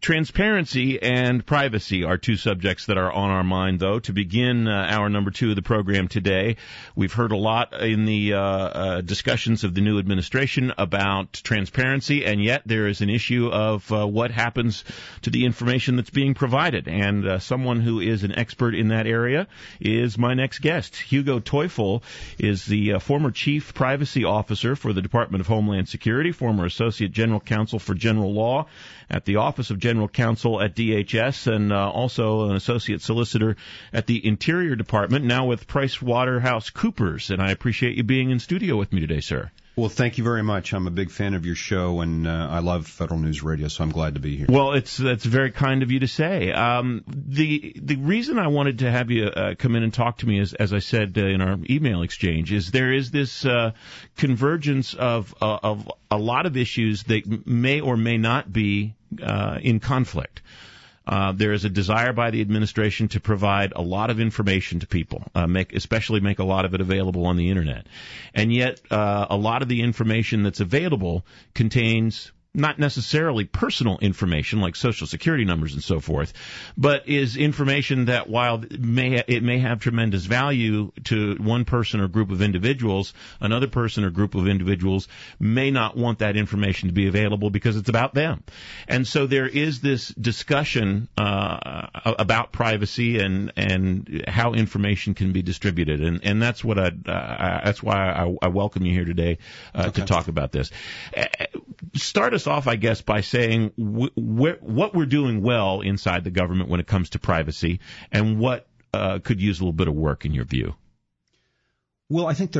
Transparency and privacy are two subjects that are on our mind, though. To begin hour number 2 of the program today, we've heard a lot in the discussions of the new administration about transparency, and yet there is an issue of what happens to the information that's being provided. And someone who is an expert in that area is my next guest. Hugo Teufel is the former Chief Privacy Officer for the Department of Homeland Security, former Associate General Counsel for General Law at the Office of General Counsel at DHS, and also an Associate Solicitor at the Interior Department, now with PricewaterhouseCoopers. And I appreciate you being in studio with me today, sir. Well, thank you very much. I'm a big fan of your show, and I love Federal News Radio, so I'm glad to be here. Well, that's very kind of you to say. The reason I wanted to have you come in and talk to me is, as I said in our email exchange, is there is this convergence of a lot of issues that may or may not be in conflict. There is a desire by the administration to provide a lot of information to people, especially make a lot of it available on the Internet. And yet, a lot of the information that's available contains not necessarily personal information like Social Security numbers and so forth, but is information that, while it may have tremendous value to one person or group of individuals, another person or group of individuals may not want that information to be available because it's about them. And so there is this discussion about privacy and how information can be distributed, and that's what that's why I welcome you here today to talk about this. Start us off, I guess, by saying what we're doing well inside the government when it comes to privacy, and what could use a little bit of work in your view. Well, I think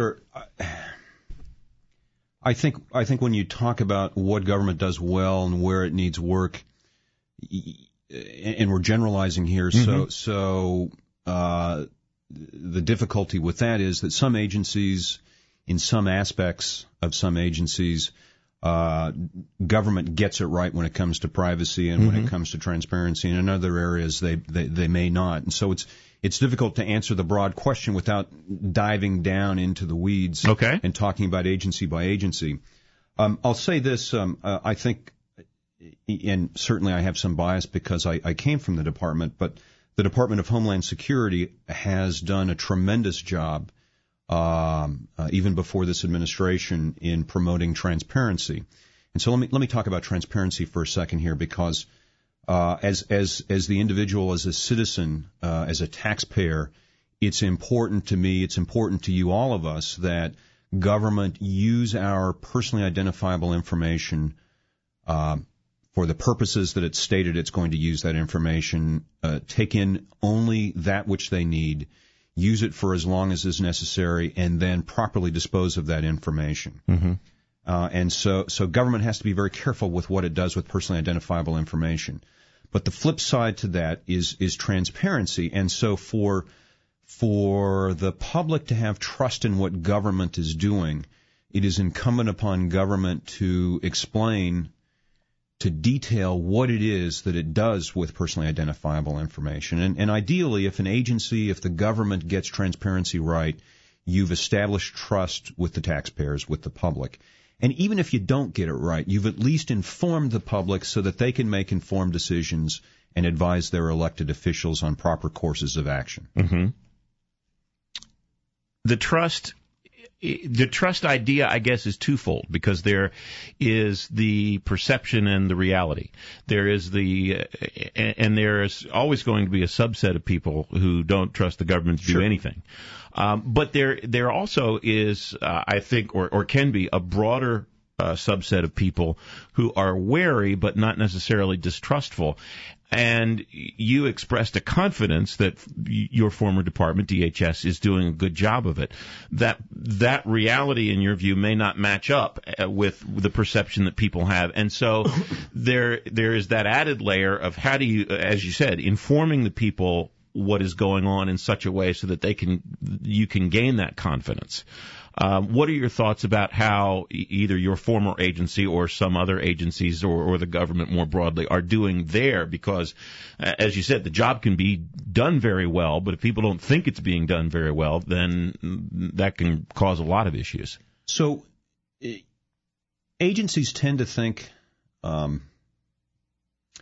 I think when you talk about what government does well and where it needs work, and we're generalizing here, so the difficulty with that is that some agencies, in some aspects of some agencies, government gets it right when it comes to privacy and when it comes to transparency, and in other areas they may not. And so it's difficult to answer the broad question without diving down into the weeds and talking about agency by agency. I'll say this, I think, and certainly I have some bias because I came from the department, but the Department of Homeland Security has done a tremendous job even before this administration in promoting transparency. And so let me talk about transparency for a second here, because as the individual, as a citizen, as a taxpayer, it's important to me, it's important to you, all of us, that government use our personally identifiable information for the purposes that it's stated it's going to use that information, take in only that which they need, use it for as long as is necessary, and then properly dispose of that information. And so government has to be very careful with what it does with personally identifiable information. But the flip side to that is transparency. And so for the public to have trust in what government is doing, it is incumbent upon government to explain, to detail what it is that it does with personally identifiable information. And ideally, if the government gets transparency right, you've established trust with the taxpayers, with the public. And even if you don't get it right, you've at least informed the public so that they can make informed decisions and advise their elected officials on proper courses of action. The trust idea, I guess, is twofold, because there is the perception and the reality. There is and there is always going to be a subset of people who don't trust the government to do anything. But there also is, I think, or can be, a broader subset of people who are wary but not necessarily distrustful. And you expressed a confidence that your former department, DHS, is doing a good job of it. That reality, in your view, may not match up with the perception that people have. And so there is that added layer of how do you, as you said, informing the people what is going on in such a way so that you can gain that confidence. What are your thoughts about how either your former agency or some other agencies or the government more broadly are doing there? Because, as you said, the job can be done very well, but if people don't think it's being done very well, then that can cause a lot of issues. So agencies tend to think,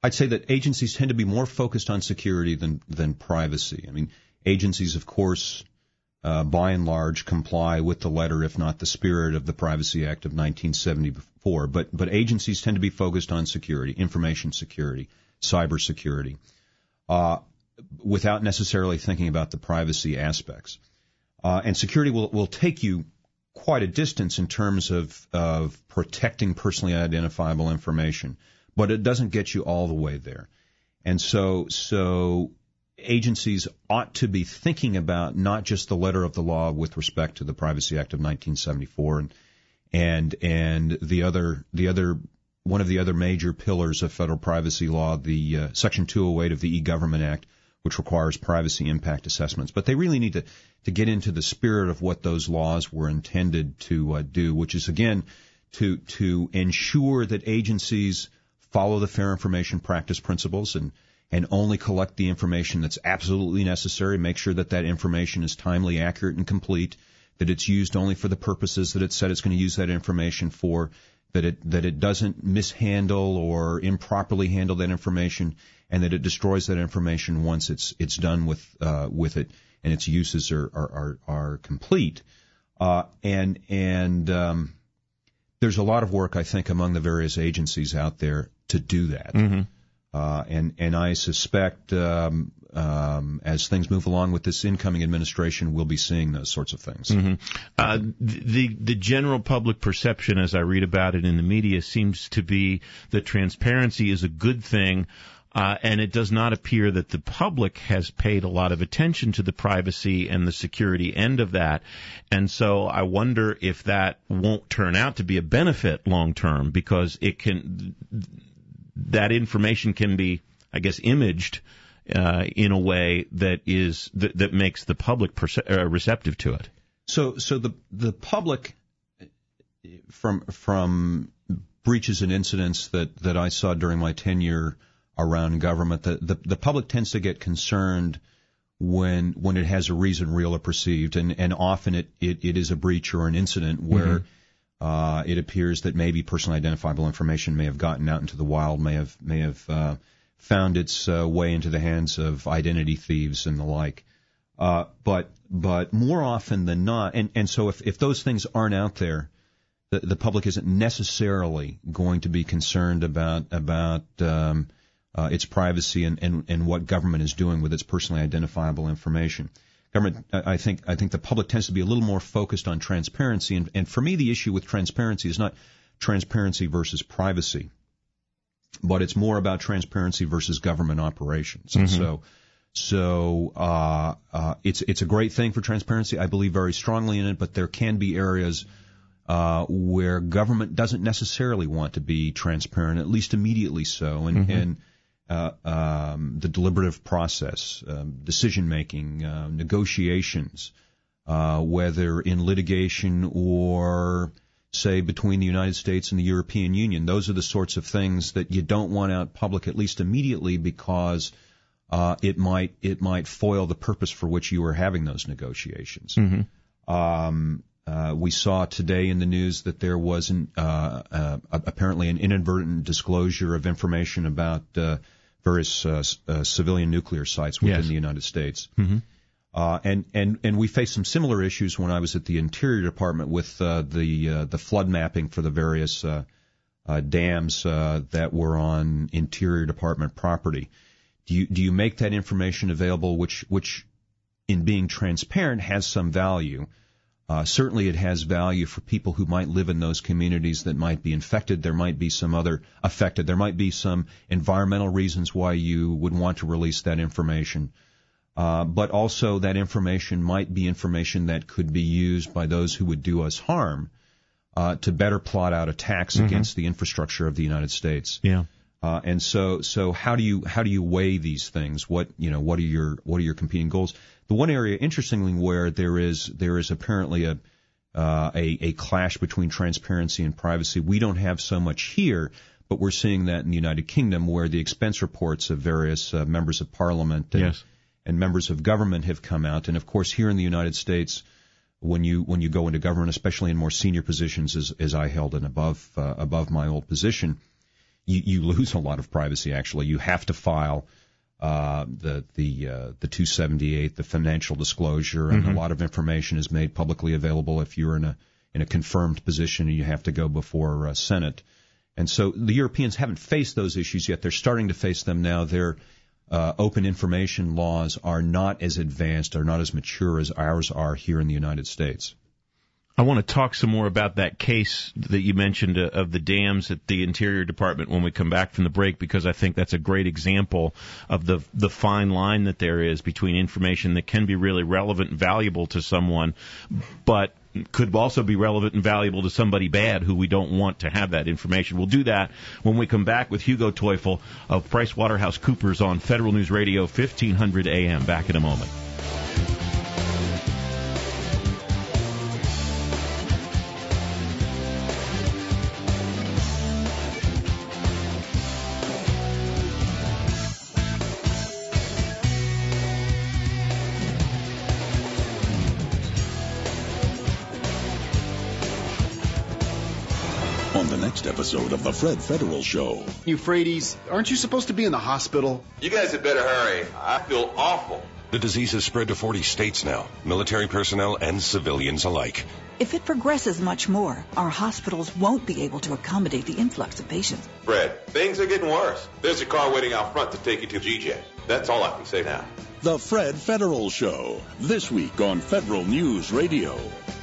I'd say that agencies tend to be more focused on security than privacy. I mean, agencies, of course, by and large, comply with the letter, if not the spirit, of the Privacy Act of 1974. But agencies tend to be focused on security, information security, cybersecurity, without necessarily thinking about the privacy aspects. And security will take you quite a distance in terms of protecting personally identifiable information, but it doesn't get you all the way there. And so agencies ought to be thinking about not just the letter of the law with respect to the Privacy Act of 1974 and the other one of the other major pillars of federal privacy law, the Section 208 of the E-Government Act, which requires privacy impact assessments. But they really need to get into the spirit of what those laws were intended to do, which is, again, to ensure that agencies follow the fair information practice principles and only collect the information that's absolutely necessary, make sure that that information is timely, accurate, and complete, that it's used only for the purposes that it said it's going to use that information for, that it doesn't mishandle or improperly handle that information, and that it destroys that information once it's done with it and its uses are complete. And there's a lot of work, I think, among the various agencies out there to do that. Mm-hmm. And I suspect as things move along with this incoming administration, we'll be seeing those sorts of things. Mm-hmm. The general public perception, as I read about it in the media, seems to be that transparency is a good thing, and it does not appear that the public has paid a lot of attention to the privacy and the security end of that. And so I wonder if that won't turn out to be a benefit long term, because that information can be, I guess, imaged in a way that makes the public receptive to it. So the public, from breaches and incidents that I saw during my tenure around government, the public tends to get concerned when it has a reason, real or perceived, and often it is a breach or an incident where it appears that maybe personally identifiable information may have gotten out into the wild, may have found its way into the hands of identity thieves and the like. But more often than not, and so if those things aren't out there, the public isn't necessarily going to be concerned about its privacy and what government is doing with its personally identifiable information. Government, I think the public tends to be a little more focused on transparency, and for me, the issue with transparency is not transparency versus privacy, but it's more about transparency versus government operations. Mm-hmm. And so it's a great thing for transparency. I believe very strongly in it, but there can be areas where government doesn't necessarily want to be transparent, at least immediately so, and the deliberative process, decision-making, negotiations, whether in litigation or, say, between the United States and the European Union. Those are the sorts of things that you don't want out public, at least immediately, because it might foil the purpose for which you are having those negotiations. Mm-hmm. We saw today in the news that there was apparently an inadvertent disclosure of information about various civilian nuclear sites within the United States. Mm-hmm. And we faced some similar issues when I was at the Interior Department with the flood mapping for the various dams that were on Interior Department property. Do you make that information available, which in being transparent has some value? Certainly it has value for people who might live in those communities that might be infected. There might be some other affected. There might be some environmental reasons why you would want to release that information. But also that information might be information that could be used by those who would do us harm to better plot out attacks against the infrastructure of the United States. Yeah. And so how do you weigh these things? What are your competing goals? The one area, interestingly, where there is apparently a clash between transparency and privacy, we don't have so much here, but we're seeing that in the United Kingdom, where the expense reports of various members of Parliament and members of government have come out. And of course, here in the United States, when you go into government, especially in more senior positions, as I held and above my old position, you lose a lot of privacy. Actually, you have to file the 278, the financial disclosure, and a lot of information is made publicly available if you're in a confirmed position and you have to go before Senate. And so the Europeans haven't faced those issues yet. They're starting to face them now. Their open information laws are not as advanced, are not as mature as ours are here in the United States. I want to talk some more about that case that you mentioned of the dams at the Interior Department when we come back from the break, because I think that's a great example of the fine line that there is between information that can be really relevant and valuable to someone, but could also be relevant and valuable to somebody bad who we don't want to have that information. We'll do that when we come back with Hugo Teufel of PricewaterhouseCoopers on Federal News Radio 1500 AM. Back in a moment. On the next episode of The Fred Federal Show. Euphrates, aren't you supposed to be in the hospital? You guys had better hurry. I feel awful. The disease has spread to 40 states now, military personnel and civilians alike. If it progresses much more, our hospitals won't be able to accommodate the influx of patients. Fred, things are getting worse. There's a car waiting out front to take you to GJ. That's all I can say now. The Fred Federal Show, this week on Federal News Radio.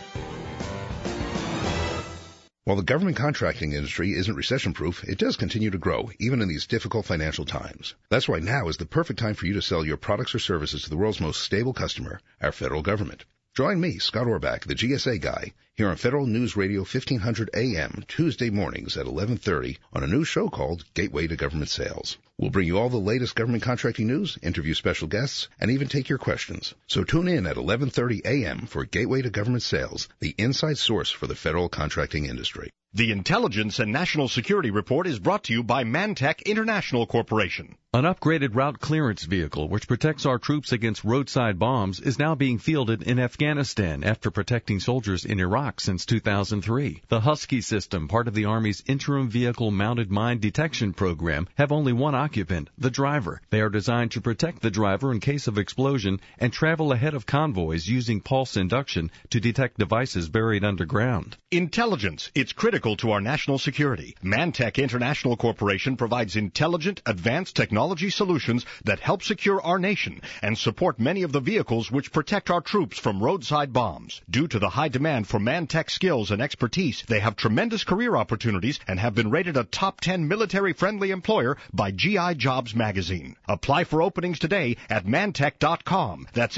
While the government contracting industry isn't recession-proof, it does continue to grow, even in these difficult financial times. That's why now is the perfect time for you to sell your products or services to the world's most stable customer, our federal government. Join me, Scott Orbach, the GSA guy, here on Federal News Radio 1500 AM, Tuesday mornings at 11:30 on a new show called Gateway to Government Sales. We'll bring you all the latest government contracting news, interview special guests, and even take your questions. So tune in at 11:30 AM for Gateway to Government Sales, the inside source for the federal contracting industry. The Intelligence and National Security Report is brought to you by Mantech International Corporation. An upgraded route clearance vehicle which protects our troops against roadside bombs is now being fielded in Afghanistan after protecting soldiers in Iraq since 2003. The Husky system, part of the Army's Interim Vehicle Mounted Mine Detection Program, have only one occupant, the driver. They are designed to protect the driver in case of explosion and travel ahead of convoys using pulse induction to detect devices buried underground. Intelligence. It's critical to our national security. Mantech International Corporation provides intelligent, advanced technology solutions that help secure our nation and support many of the vehicles which protect our troops from roadside bombs. Due to the high demand for Mantech skills and expertise, they have tremendous career opportunities and have been rated a top 10 military-friendly employer by GI Jobs magazine. Apply for openings today at Mantech.com. That's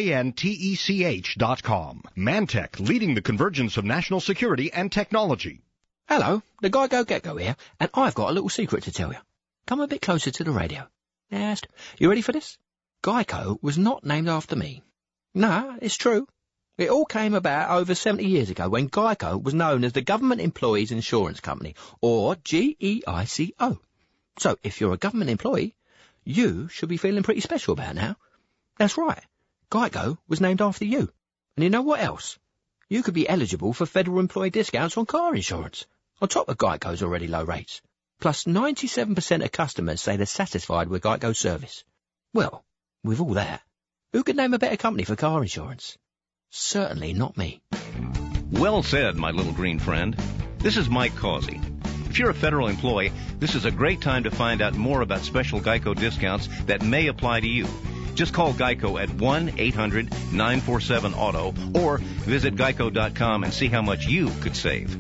Mantech.com. Mantech, leading the convergence of national security and technology. Hello, the Geico Gecko here, and I've got a little secret to tell you. Come a bit closer to the radio. Nast, you ready for this? Geico was not named after me. No, it's true. It all came about over 70 years ago when Geico was known as the Government Employees Insurance Company, or GEICO. So if you're a government employee, you should be feeling pretty special about now. That's right. Geico was named after you. And you know what else? You could be eligible for federal employee discounts on car insurance, on top of Geico's already low rates. Plus 97% of customers say they're satisfied with Geico's service. Well, with all that, who could name a better company for car insurance? Certainly not me. Well said, my little green friend. This is Mike Causey. If you're a federal employee, this is a great time to find out more about special Geico discounts that may apply to you. Just call Geico at 1-800-947-AUTO or visit geico.com and see how much you could save.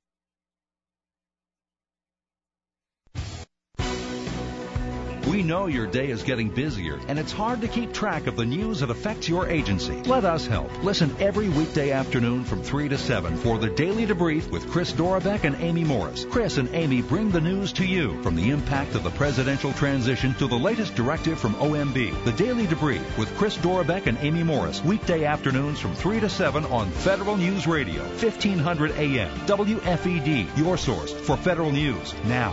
We know your day is getting busier, and it's hard to keep track of the news that affects your agency. Let us help. Listen every weekday afternoon from 3 to 7 for the Daily Debrief with Chris Dorbeck and Amy Morris. Chris and Amy bring the news to you, from the impact of the presidential transition to the latest directive from OMB. The Daily Debrief with Chris Dorbeck and Amy Morris, weekday afternoons from 3 to 7 on Federal News Radio, 1500 AM, WFED, your source for federal news. Now.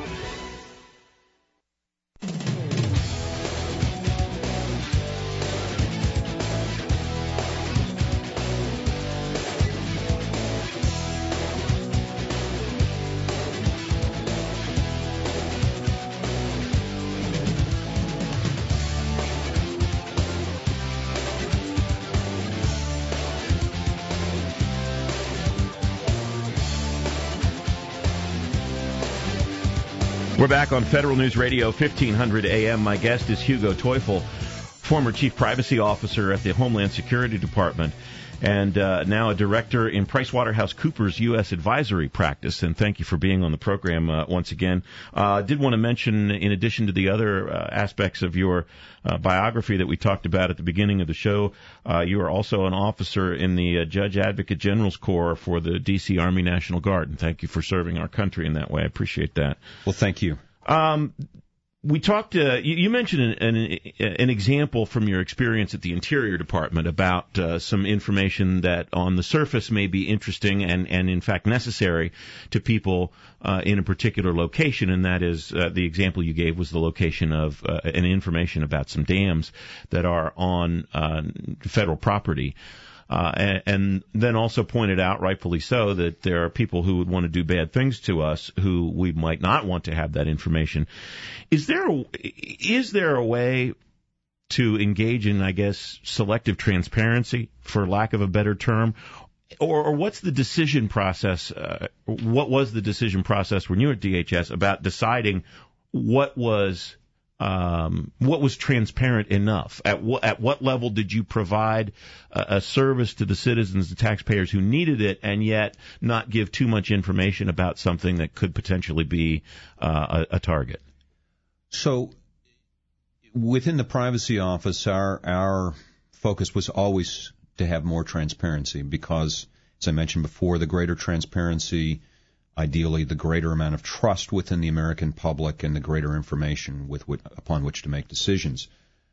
We're back on Federal News Radio, 1500 AM. My guest is Hugo Teufel, former Chief Privacy Officer at the Homeland Security Department, and now a director in PricewaterhouseCoopers U.S. advisory practice. And thank you for being on the program once again. I did want to mention, in addition to the other aspects of your biography that we talked about at the beginning of the show, you are also an officer in the Judge Advocate General's Corps for the D.C. Army National Guard. And thank you for serving our country in that way. I appreciate that. Well, thank you. We talked. You mentioned an example from your experience at the Interior Department about some information that, on the surface, may be interesting and in fact necessary to people in a particular location, and that is the example you gave was the location of an information about some dams that are on federal property. And then also pointed out, rightfully so, that there are people who would want to do bad things to us who we might not want to have that information. Is there a way to engage in, I guess, selective transparency, for lack of a better term? Or what's the decision process? What was the decision process when you were at DHS about deciding what was transparent enough? At what level did you provide a service to the citizens, the taxpayers who needed it, and yet not give too much information about something that could potentially be a target? So, within the Privacy Office, our focus was always to have more transparency because, as I mentioned before, the greater transparency, ideally, the greater amount of trust within the American public and the greater information upon which to make decisions.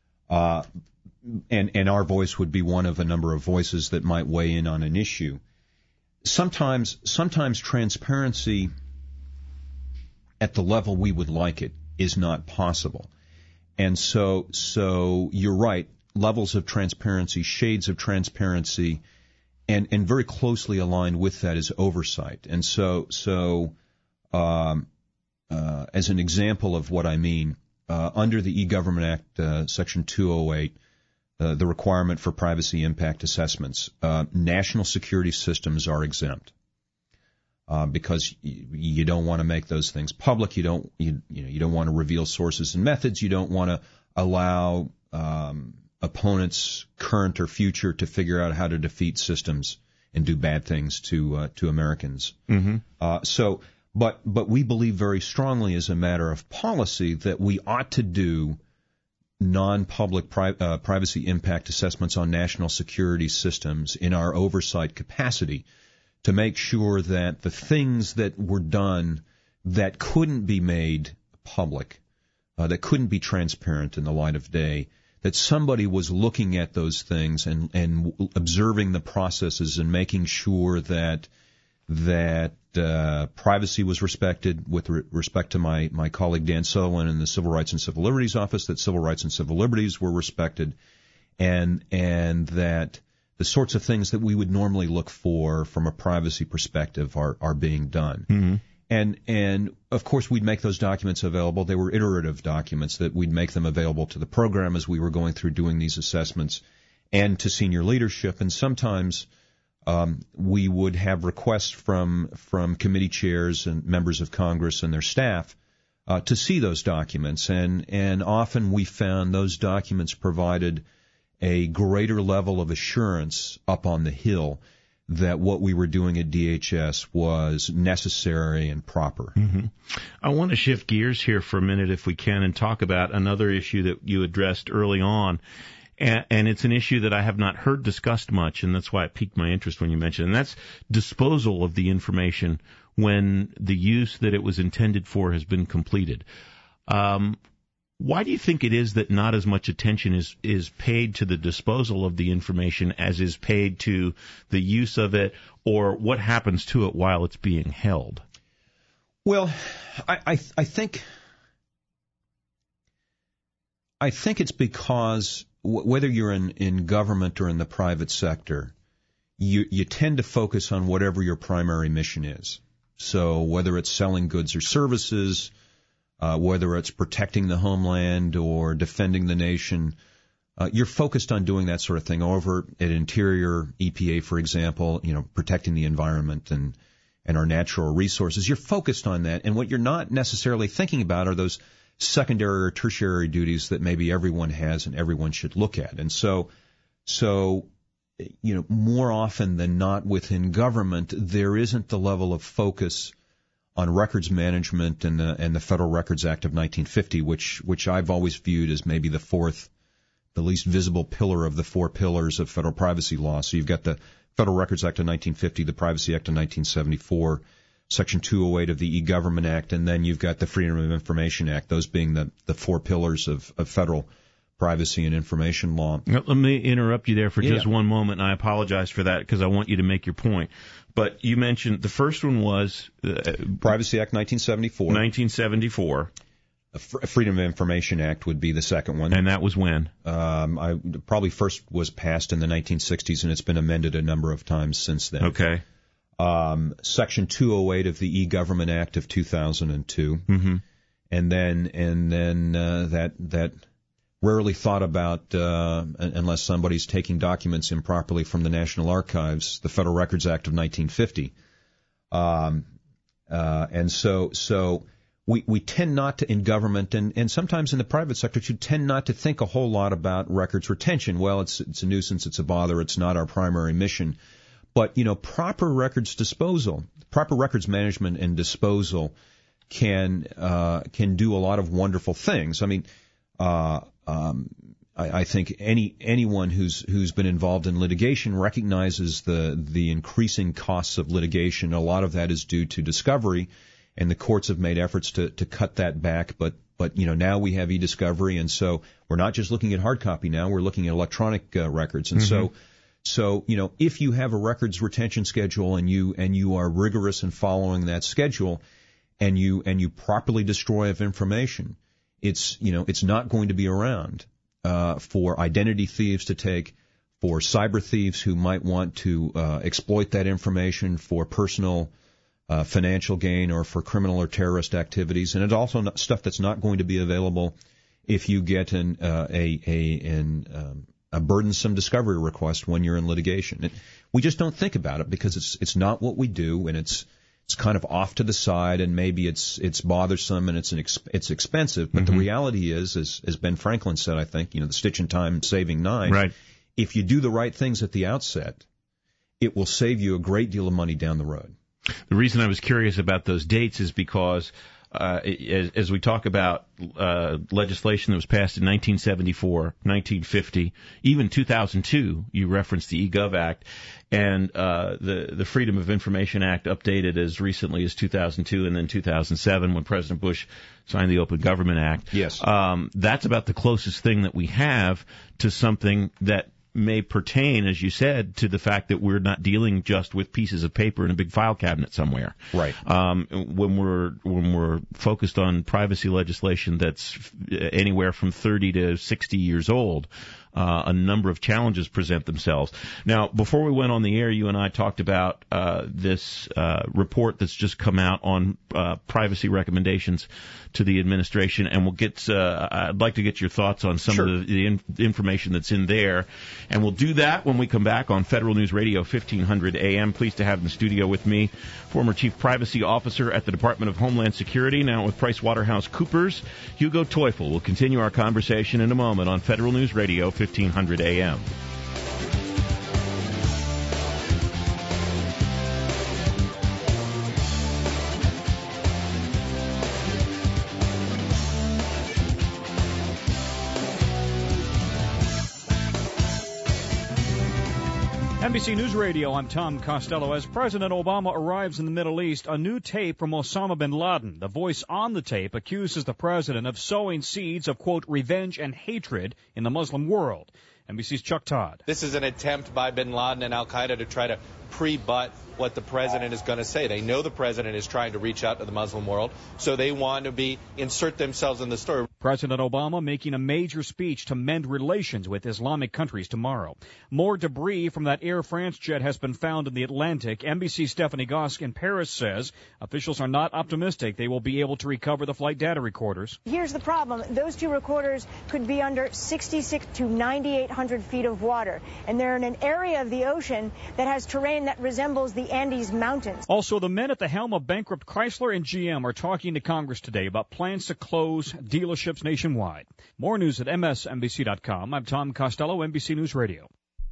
And our voice would be one of a number of voices that might weigh in on an issue. Sometimes transparency at the level we would like it is not possible. And so you're right, levels of transparency, shades of transparency, and very closely aligned with that is oversight. And so as an example of what I mean, under the E-Government Act, Section 208, the requirement for privacy impact assessments, national security systems are exempt because you don't want to make those things public. You don't want to reveal sources and methods. You don't want to allow opponents, current or future, to figure out how to defeat systems and do bad things to Americans. Mm-hmm. But we believe very strongly, as a matter of policy, that we ought to do non-public privacy impact assessments on national security systems in our oversight capacity to make sure that the things that were done that couldn't be made public, that couldn't be transparent in the light of day, that somebody was looking at those things and observing the processes and making sure that privacy was respected. With respect to my colleague Dan Sutherland in the Civil Rights and Civil Liberties Office, that civil rights and civil liberties were respected, and that the sorts of things that we would normally look for from a privacy perspective are being done. Mm-hmm. And of course, we'd make those documents available. They were iterative documents that we'd make them available to the program as we were going through doing these assessments, and to senior leadership. And sometimes we would have requests from committee chairs and members of Congress and their staff to see those documents. And often we found those documents provided a greater level of assurance up on the Hill that what we were doing at DHS was necessary and proper. Mm-hmm. I want to shift gears here for a minute, if we can, and talk about another issue that you addressed early on. And it's an issue that I have not heard discussed much, and that's why it piqued my interest when you mentioned it. And that's disposal of the information when the use that it was intended for has been completed. Why do you think it is that not as much attention is paid to the disposal of the information as is paid to the use of it, or what happens to it while it's being held? Well, I think it's because whether you're in government or in the private sector, you tend to focus on whatever your primary mission is. So whether it's selling goods or services, whether it's protecting the homeland or defending the nation, you're focused on doing that sort of thing. Over at Interior, EPA, for example, protecting the environment and and our natural resources. You're focused on that, and what you're not necessarily thinking about are those secondary or tertiary duties that maybe everyone has and everyone should look at. And so more often than not within government, there isn't the level of focus on records management and the Federal Records Act of 1950, which I've always viewed as maybe the least visible pillar of the four pillars of federal privacy law. So you've got the Federal Records Act of 1950, the Privacy Act of 1974, Section 208 of the E-Government Act, and then you've got the Freedom of Information Act, those being the four pillars of federal privacy and information law. Let me interrupt you there for just one moment, and I apologize for that because I want you to make your point. But you mentioned the first one was Privacy Act 1974. 1974. Freedom of Information Act would be the second one. And that was when? Probably first was passed in the 1960s, and it's been amended a number of times since then. Okay. Section 208 of the E-Government Act of 2002. Mm-hmm. And then that rarely thought about unless somebody's taking documents improperly from the National Archives, the Federal Records Act of 1950. And so we tend not to, in government and sometimes in the private sector, to tend not to think a whole lot about records retention. Well, it's a nuisance, it's a bother, it's not our primary mission. But, proper records management and disposal can do a lot of wonderful things. I mean, I think anyone who's been involved in litigation recognizes the increasing costs of litigation. A lot of that is due to discovery, and the courts have made efforts to cut that back. But now we have e-discovery, and so we're not just looking at hard copy now. We're looking at electronic records, and So if you have a records retention schedule and you are rigorous in following that schedule, and you properly destroy of information, it's not going to be around for identity thieves to take, for cyber thieves who might want to exploit that information for personal financial gain or for criminal or terrorist activities, and it's also stuff that's not going to be available if you get a burdensome discovery request when you're in litigation. We just don't think about it because it's not what we do, and it's kind of off to the side, and maybe it's bothersome and it's expensive. But the reality is, as Ben Franklin said, I think, the stitch in time saving nine. Right. If you do the right things at the outset, it will save you a great deal of money down the road. The reason I was curious about those dates is because as we talk about legislation that was passed in 1974, 1950, even 2002, you referenced the eGov Act, and the Freedom of Information Act updated as recently as 2002 and then 2007 when President Bush signed the Open Government Act. Yes. That's about the closest thing that we have to something that may pertain, as you said, to the fact that we're not dealing just with pieces of paper in a big file cabinet somewhere. Right. When we're focused on privacy legislation that's anywhere from 30 to 60 years old, a number of challenges present themselves. Now, before we went on the air, you and I talked about this report that's just come out on privacy recommendations to the administration, and we'll get. I'd like to get your thoughts on some of the information that's in there, and we'll do that when we come back on Federal News Radio 1500 AM. Pleased to have in the studio with me former Chief Privacy Officer at the Department of Homeland Security, now with PricewaterhouseCoopers, Hugo Teufel. We'll continue our conversation in a moment on Federal News Radio 1500 AM. NBC News Radio, I'm Tom Costello. As President Obama arrives in the Middle East, a new tape from Osama bin Laden. The voice on the tape accuses the president of sowing seeds of, quote, revenge and hatred in the Muslim world. NBC's Chuck Todd. This is an attempt by bin Laden and al-Qaeda to try to pre-butt what the president is going to say. They know the president is trying to reach out to the Muslim world, so they want to insert themselves in the story. President Obama making a major speech to mend relations with Islamic countries tomorrow. More debris from that Air France jet has been found in the Atlantic. NBC's Stephanie Gosk in Paris says officials are not optimistic they will be able to recover the flight data recorders. Here's the problem. Those two recorders could be under 66 to 9,800 feet of water, and they're in an area of the ocean that has terrain that resembles the Andes Mountains. Also, the men at the helm of bankrupt Chrysler and GM are talking to Congress today about plans to close dealerships nationwide. More news at msnbc.com. I'm Tom Costello, NBC News Radio.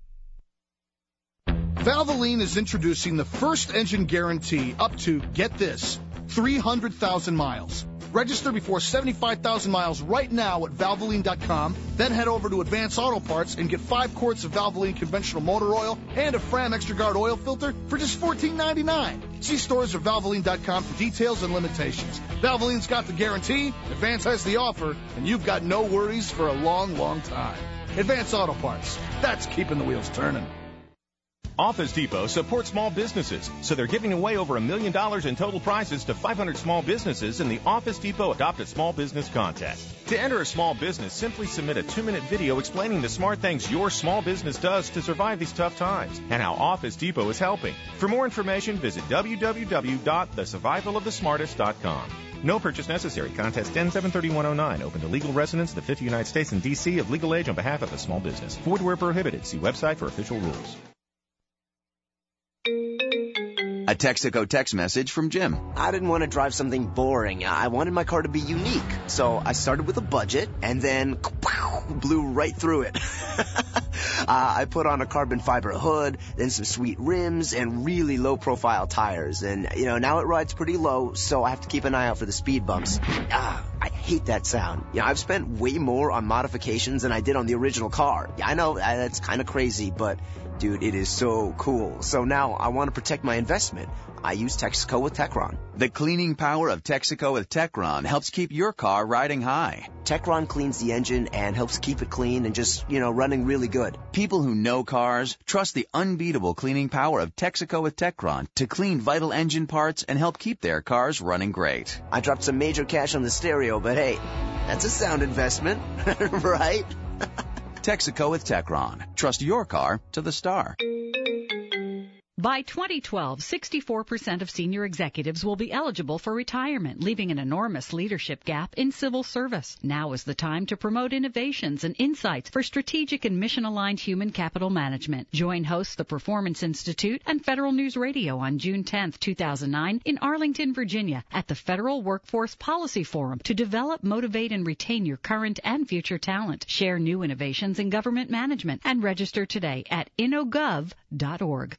Valvoline is introducing the first engine guarantee up to, get this, 300,000 miles. Register before 75,000 miles right now at Valvoline.com. Then head over to Advance Auto Parts and get 5 quarts of Valvoline conventional motor oil and a Fram Extra Guard oil filter for just $14.99. See stores or Valvoline.com for details and limitations. Valvoline's got the guarantee, Advance has the offer, and you've got no worries for a long, long time. Advance Auto Parts. That's keeping the wheels turning. Office Depot supports small businesses, so they're giving away over $1 million in total prizes to 500 small businesses in the Office Depot Adopt a Small Business Contest. To enter a small business, simply submit a 2-minute video explaining the smart things your small business does to survive these tough times and how Office Depot is helping. For more information, visit www.thesurvivalofthesmartest.com. No purchase necessary. Contest 10/7/3109. Open to legal residents of the 50 United States and D.C. of legal age on behalf of a small business. Void where prohibited. See website for official rules. A Texaco text message from Jim. I didn't want to drive something boring. I wanted my car to be unique. So I started with a budget and then blew right through it. I put on a carbon fiber hood, then some sweet rims and really low profile tires. And, now it rides pretty low, so I have to keep an eye out for the speed bumps. I hate that sound. I've spent way more on modifications than I did on the original car. I know that's kind of crazy, but dude, it is so cool. So now I want to protect my investment. I use Texaco with Techron. The cleaning power of Texaco with Techron helps keep your car riding high. Techron cleans the engine and helps keep it clean and just, running really good. People who know cars trust the unbeatable cleaning power of Texaco with Techron to clean vital engine parts and help keep their cars running great. I dropped some major cash on the stereo, but hey, that's a sound investment, right? Texaco with Techron. Trust your car to the star. By 2012, 64% of senior executives will be eligible for retirement, leaving an enormous leadership gap in civil service. Now is the time to promote innovations and insights for strategic and mission-aligned human capital management. Join hosts the Performance Institute and Federal News Radio on June 10, 2009 in Arlington, Virginia at the Federal Workforce Policy Forum to develop, motivate, and retain your current and future talent. Share new innovations in government management and register today at innogov.org.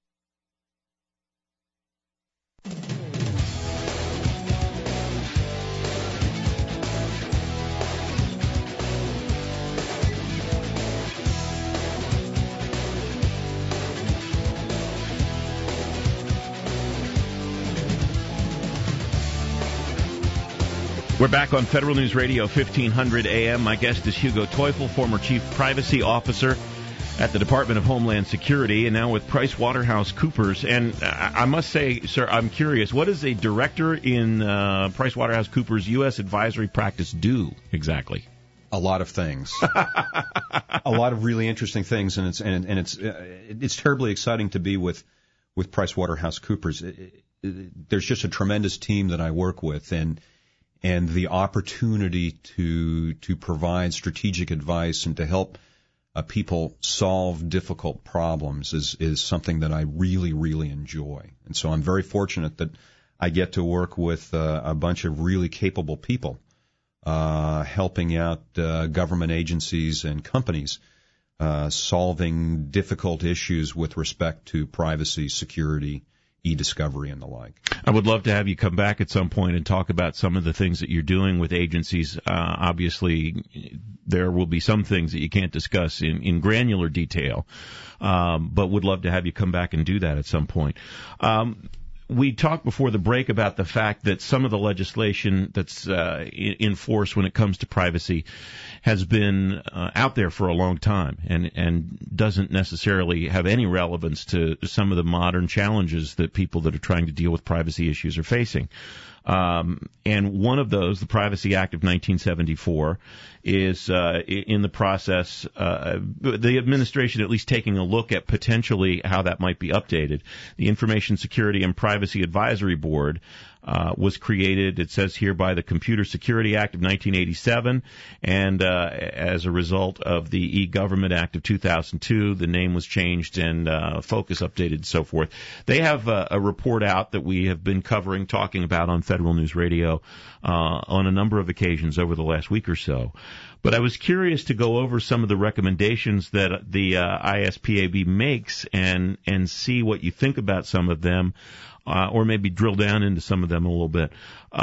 We're back on Federal News Radio, 1500 AM. My guest is Hugo Teufel, former Chief Privacy Officer at the Department of Homeland Security, and now with PricewaterhouseCoopers. And I must say, sir, I'm curious, what does a director in PricewaterhouseCoopers U.S. advisory practice do exactly? A lot of things, a lot of really interesting things, and it's terribly exciting to be with PricewaterhouseCoopers. There's just a tremendous team that I work with, and the opportunity to provide strategic advice and to help people solve difficult problems is something that I really, really enjoy. And so I'm very fortunate that I get to work with a bunch of really capable people helping out government agencies and companies solving difficult issues with respect to privacy, security, e-discovery, and the like. I would love to have you come back at some point and talk about some of the things that you're doing with agencies. Obviously, there will be some things that you can't discuss in granular detail, but would love to have you come back and do that at some point. We talked before the break about the fact that some of the legislation that's in force when it comes to privacy has been out there for a long time and doesn't necessarily have any relevance to some of the modern challenges that people that are trying to deal with privacy issues are facing. And one of those, the Privacy Act of 1974, is in the process, the administration at least taking a look at potentially how that might be updated. The Information Security and Privacy Advisory Board was created, it says here, by the Computer Security Act of 1987, and as a result of the E-Government Act of 2002, the name was changed and focus updated and so forth. They have a report out that we have been covering, talking about on Federal News Radio on a number of occasions over the last week or so. But I was curious to go over some of the recommendations that the ISPAB makes and see what you think about some of them, or maybe drill down into some of them a little bit.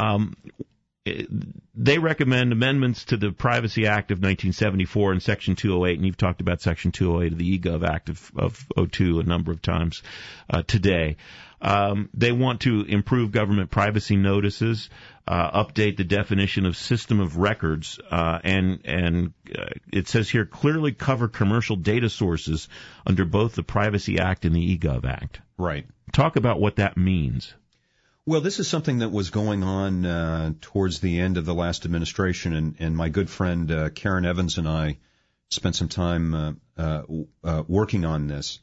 They recommend amendments to the Privacy Act of 1974 and Section 208, and you've talked about Section 208 of the eGov Act of 02 a number of times today. They want to improve government privacy notices, update the definition of system of records, and it says here clearly cover commercial data sources under both the Privacy Act and the eGov Act. Right. Talk about what that means. Well, this is something that was going on towards the end of the last administration, and my good friend Karen Evans and I spent some time working on this.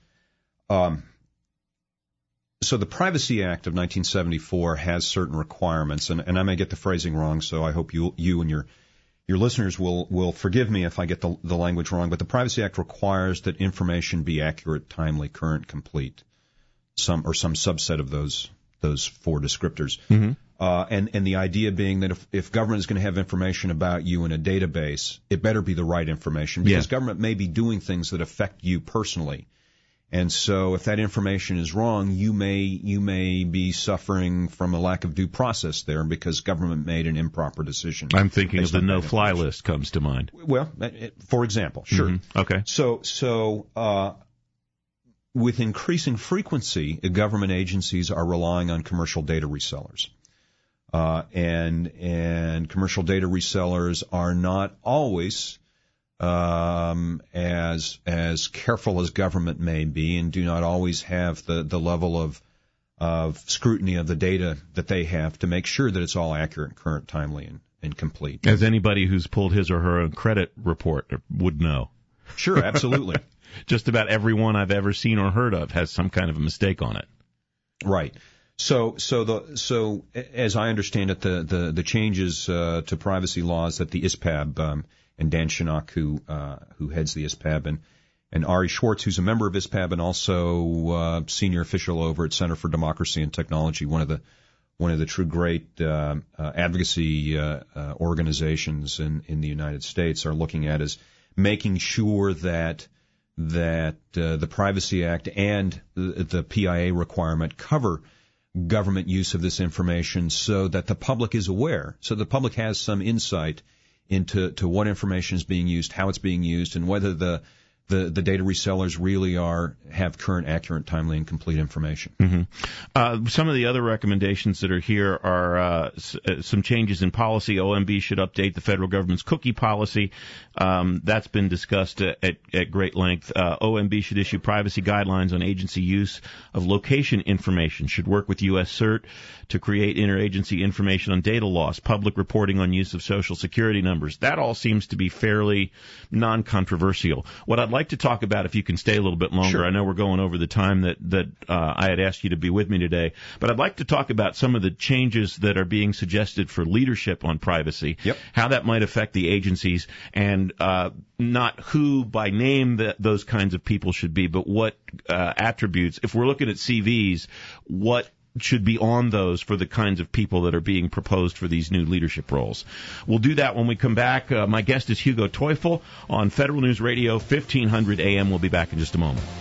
So the Privacy Act of 1974 has certain requirements, and I may get the phrasing wrong, so I hope you and your listeners will forgive me if I get the language wrong, but the Privacy Act requires that information be accurate, timely, current, complete, some subset of those four descriptors. Mm-hmm. And the idea being that if government is going to have information about you in a database, it better be the right information, because government may be doing things that affect you personally. And so if that information is wrong, you may be suffering from a lack of due process there because government made an improper decision. I'm thinking of the no-fly list comes to mind. Well, for example, sure. Mm-hmm. Okay. So with increasing frequency, government agencies are relying on commercial data resellers. And commercial data resellers are not always as careful as government may be, and do not always have the level of scrutiny of the data that they have to make sure that it's all accurate, current, timely, and complete. As anybody who's pulled his or her own credit report would know. Sure, absolutely. Just about everyone I've ever seen or heard of has some kind of a mistake on it. Right. So as I understand it, the changes to privacy laws that the ISPAB and Dan Shinnok, who heads the ISPAB, and Ari Schwartz, who's a member of ISPAB and also senior official over at Center for Democracy and Technology, one of the true great advocacy organizations in the United States, are looking at is making sure that the Privacy Act and the PIA requirement cover government use of this information so that the public is aware, so the public has some insight into what information is being used, how it's being used, and whether the data resellers really have current, accurate, timely, and complete information. Mm-hmm. Some of the other recommendations that are here are some changes in policy. OMB should update the federal government's cookie policy. That's been discussed at great length. OMB should issue privacy guidelines on agency use of location information, should work with U.S. CERT to create interagency information on data loss, public reporting on use of Social Security numbers. That all seems to be fairly non-controversial. What I'd like to talk about, if you can stay a little bit longer, sure. I know we're going over the time that I had asked you to be with me today, but I'd like to talk about some of the changes that are being suggested for leadership on privacy, how that might affect the agencies, and not who by name those kinds of people should be, but what attributes. If we're looking at CVs, what should be on those for the kinds of people that are being proposed for these new leadership roles. We'll do that when we come back. My guest is Hugo Teufel on Federal News Radio, 1500 AM. We'll be back in just a moment.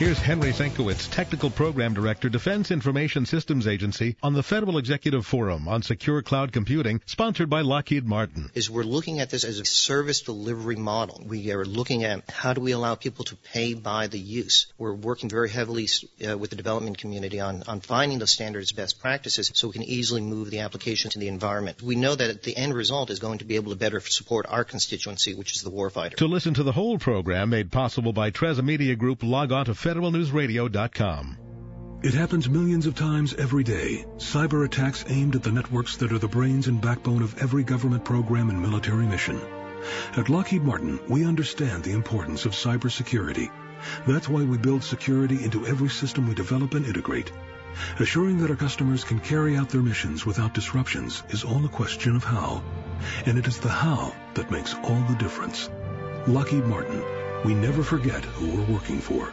Here's Henry Senkowitz, Technical Program Director, Defense Information Systems Agency, on the Federal Executive Forum on Secure Cloud Computing, sponsored by Lockheed Martin. We're looking at this as a service delivery model. We are looking at how do we allow people to pay by the use. We're working very heavily with the development community on finding those standards, best practices, so we can easily move the application to the environment. We know that the end result is going to be able to better support our constituency, which is the warfighter. To listen to the whole program made possible by Treza Media Group, log on to federalnewsradio.com. It happens millions of times every day. Cyber attacks aimed at the networks that are the brains and backbone of every government program and military mission. At Lockheed Martin, we understand the importance of cybersecurity. That's why we build security into every system we develop and integrate. Assuring that our customers can carry out their missions without disruptions is all a question of how. And it is the how that makes all the difference. Lockheed Martin. We never forget who we're working for.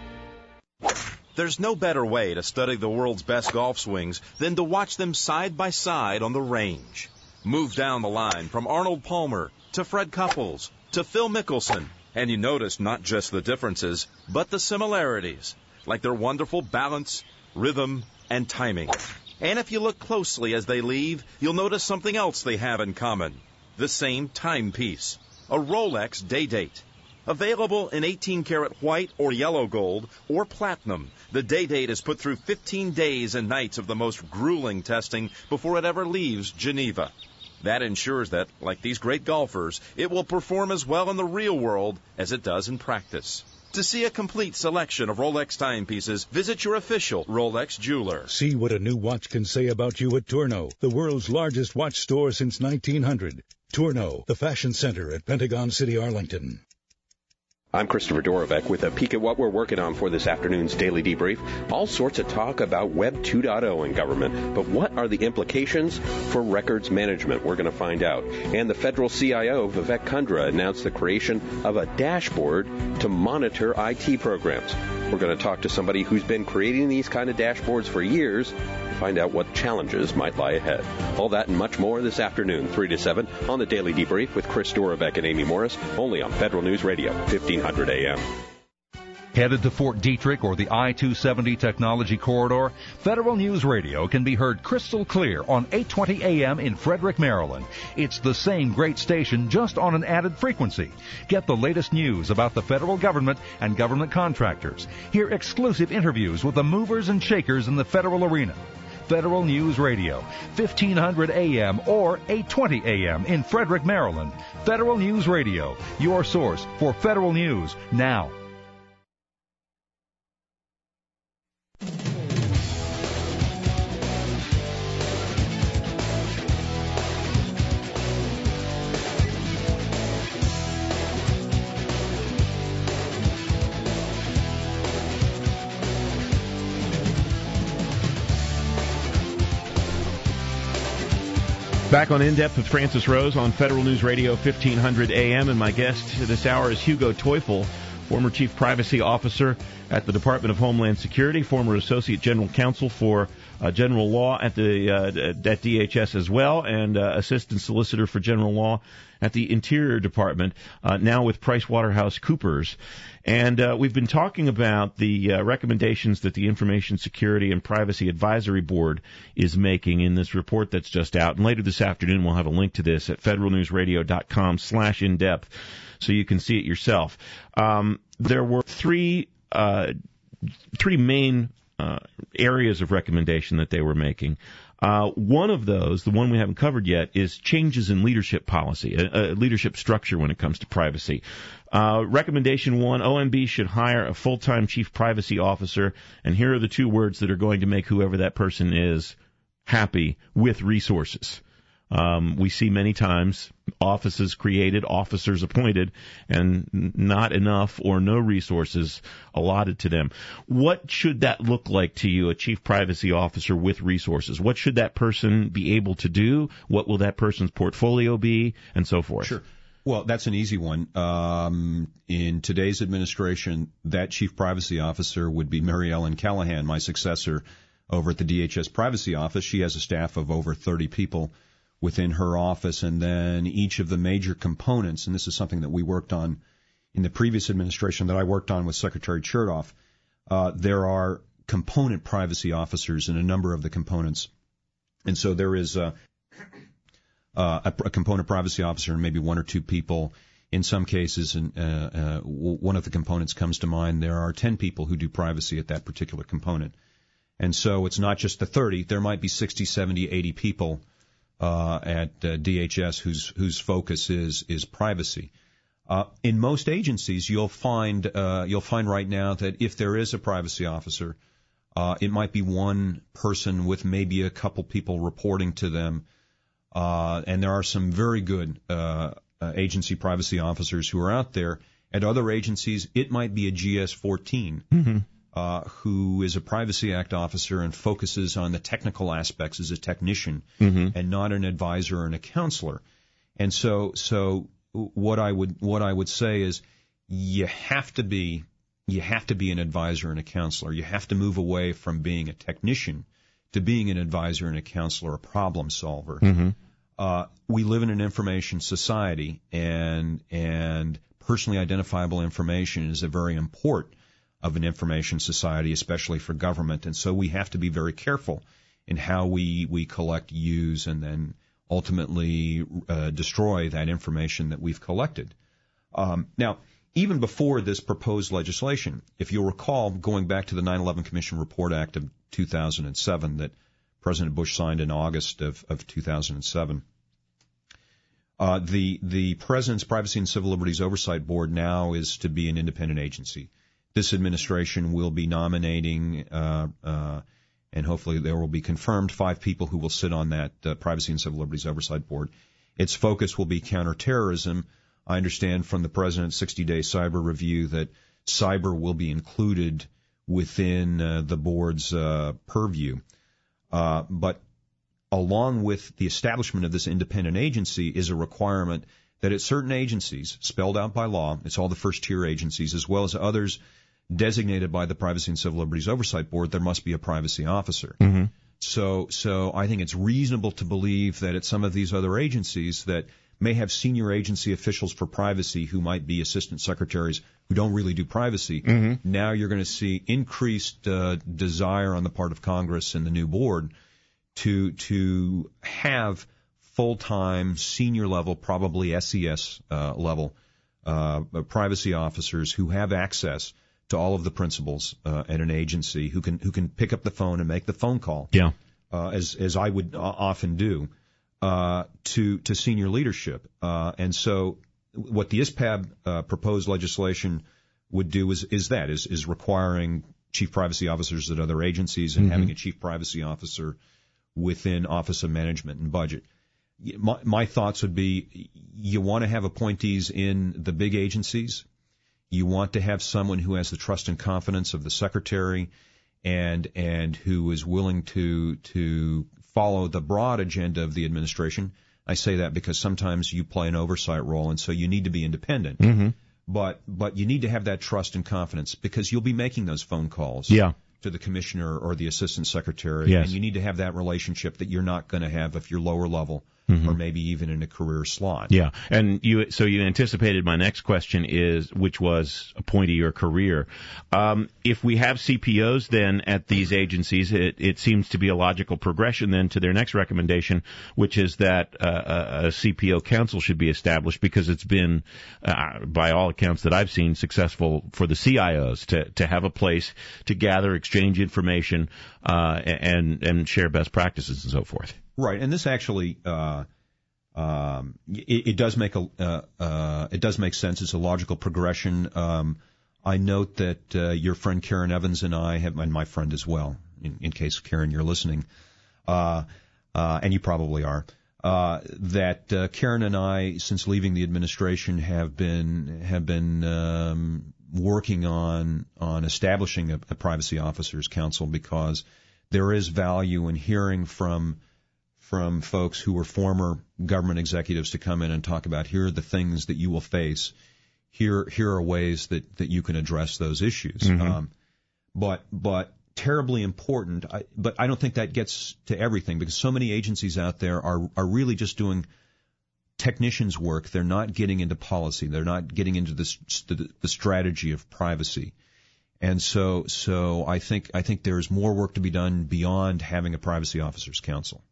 There's no better way to study the world's best golf swings than to watch them side by side on the range. Move down the line from Arnold Palmer to Fred Couples to Phil Mickelson, and you notice not just the differences, but the similarities, like their wonderful balance, rhythm, and timing. And if you look closely as they leave, you'll notice something else they have in common. The same timepiece, a Rolex Day-Date. Available in 18-karat white or yellow gold or platinum, the Day-Date is put through 15 days and nights of the most grueling testing before it ever leaves Geneva. That ensures that, like these great golfers, it will perform as well in the real world as it does in practice. To see a complete selection of Rolex timepieces, visit your official Rolex jeweler. See what a new watch can say about you at Tourneau, the world's largest watch store since 1900. Tourneau, the fashion center at Pentagon City, Arlington. I'm Christopher Dorovec with a peek at what we're working on for this afternoon's Daily Debrief. All sorts of talk about Web 2.0 in government, but what are the implications for records management? We're going to find out. And the federal CIO, Vivek Kundra, announced the creation of a dashboard to monitor IT programs. We're going to talk to somebody who's been creating these kind of dashboards for years to find out what challenges might lie ahead. All that and much more this afternoon, 3 to 7, on the Daily Debrief with Chris Dorovec and Amy Morris, only on Federal News Radio, 1500 AM. Headed to Fort Detrick or the I-270 Technology Corridor, Federal News Radio can be heard crystal clear on 820 AM in Frederick, Maryland. It's the same great station, just on an added frequency. Get the latest news about the federal government and government contractors. Hear exclusive interviews with the movers and shakers in the federal arena. Federal News Radio, 1500 AM or 820 AM in Frederick, Maryland. Federal News Radio, your source for federal news now. Back on In Depth with Francis Rose on Federal News Radio 1500 AM, and my guest this hour is Hugo Teufel, former Chief Privacy Officer at the Department of Homeland Security, former Associate General Counsel for General Law at the at DHS as well, and Assistant Solicitor for General Law at the Interior Department, now with PricewaterhouseCoopers. And we've been talking about the recommendations that the Information Security and Privacy Advisory Board is making in this report that's just out. And later this afternoon, we'll have a link to this at federalnewsradio.com/indepth so you can see it yourself. There were three main areas of recommendation that they were making. One of those, the one we haven't covered yet, is changes in leadership policy, leadership structure when it comes to privacy. Recommendation 1, OMB should hire a full-time chief privacy officer, and here are the two words that are going to make whoever that person is happy: with resources. We see many times offices created, officers appointed, and not enough or no resources allotted to them. What should that look like to you, a chief privacy officer with resources? What should that person be able to do? What will that person's portfolio be? And so forth. Sure. Well, that's an easy one. In today's administration, that chief privacy officer would be Mary Ellen Callahan, my successor over at the DHS Privacy Office. She has a staff of over 30 people within her office, and then each of the major components, and this is something that we worked on in the previous administration that I worked on with Secretary Chertoff, there are component privacy officers in a number of the components. And so there is a component privacy officer and maybe one or two people. In some cases, one of the components comes to mind, there are 10 people who do privacy at that particular component. And so it's not just the 30. There might be 60, 70, 80 people at DHS whose focus is privacy. In most agencies, you'll find right now that if there is a privacy officer, it might be one person with maybe a couple people reporting to them, and there are some very good agency privacy officers who are out there. At other agencies, it might be a GS-14 who is a Privacy Act officer and focuses on the technical aspects as a technician and not an advisor and a counselor. And so what I would say is you have to be an advisor and a counselor. You have to move away from being a technician to being an advisor and a counselor, a problem solver. We live in an information society, and personally identifiable information is a very important of an information society, especially for government. And so we have to be very careful in how we collect, use, and then ultimately destroy that information that we've collected. Now, even before this proposed legislation, if you'll recall, going back to the 9/11 Commission Report Act of 2007 that President Bush signed in August of 2007, the President's Privacy and Civil Liberties Oversight Board now is to be an independent agency. This administration will be nominating, and hopefully there will be confirmed 5 people who will sit on that Privacy and Civil Liberties Oversight Board. Its focus will be counterterrorism. I understand from the President's 60-day cyber review that cyber will be included within the board's purview. But along with the establishment of this independent agency is a requirement that at certain agencies, spelled out by law, it's all the first-tier agencies, as well as others designated by the Privacy and Civil Liberties Oversight Board, there must be a privacy officer. So I think it's reasonable to believe that at some of these other agencies that may have senior agency officials for privacy who might be assistant secretaries who don't really do privacy. Now you're going to see increased desire on the part of Congress and the new board to have full-time, senior level, probably SES level privacy officers who have access to all of the principals at an agency, who can pick up the phone and make the phone call. As I would often do. To senior leadership. And so what the ISPAB proposed legislation would do is requiring chief privacy officers at other agencies and having a chief privacy officer within Office of Management and Budget. My thoughts would be you want to have appointees in the big agencies. You want to have someone who has the trust and confidence of the secretary and who is willing to follow the broad agenda of the administration. I say that because sometimes you play an oversight role, and so you need to be independent. But you need to have that trust and confidence because you'll be making those phone calls to the commissioner or the assistant secretary, and you need to have that relationship that you're not going to have if you're lower level or maybe even in a career slot. And you anticipated my next question which was appointee or career. If we have CPOs then at these agencies, it seems to be a logical progression then to their next recommendation, which is that a CPO council should be established because it's been, by all accounts that I've seen, successful for the CIOs to have a place to gather, exchange information, and share best practices and so forth. Right, and this actually it does make sense. It's a logical progression. I note that your friend Karen Evans and I have, and my friend as well, in case Karen you're listening, and you probably are, that Karen and I, since leaving the administration, have been working on establishing a privacy officers council because there is value in hearing from folks who were former government executives to come in and talk about here are the things that you will face. Here are ways that you can address those issues. But terribly important. But I don't think that gets to everything because so many agencies out there are really just doing technicians' work. They're not getting into policy. They're not getting into the strategy of privacy. And so I think there's more work to be done beyond having a privacy officers council.